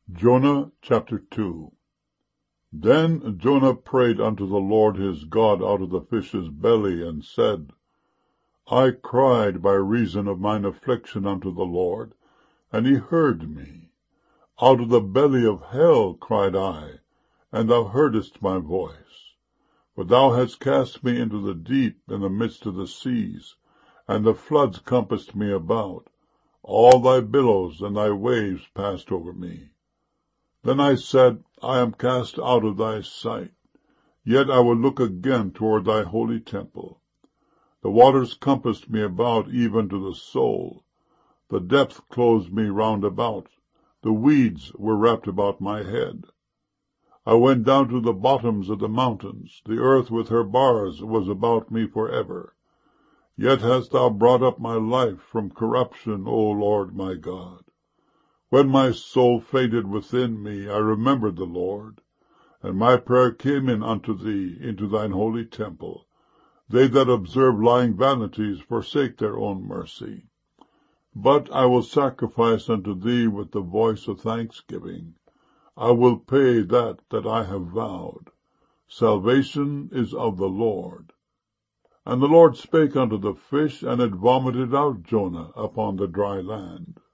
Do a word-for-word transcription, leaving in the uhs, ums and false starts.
Jonah chapter two. Then Jonah prayed unto the Lord his God out of the fish's belly, and said, I cried by reason of mine affliction unto the Lord, and he heard me. Out of the belly of hell cried I, and thou heardest my voice. For thou hast cast me into the deep, in the midst of the seas, and the floods compassed me about. All thy billows and thy waves passed over me. Then I said, I am cast out of thy sight, yet I will look again toward thy holy temple. The waters compassed me about even to the soul. The depth closed me round about. The weeds were wrapped about my head. I went down to the bottoms of the mountains. The earth with her bars was about me forever. Yet hast thou brought up my life from corruption, O Lord my God. When my soul fainted within me, I remembered the Lord, and my prayer came in unto thee into thine holy temple. They that observe lying vanities forsake their own mercy. But I will sacrifice unto thee with the voice of thanksgiving. I will pay that that I have vowed. Salvation is of the Lord. And the Lord spake unto the fish, and it vomited out Jonah upon the dry land.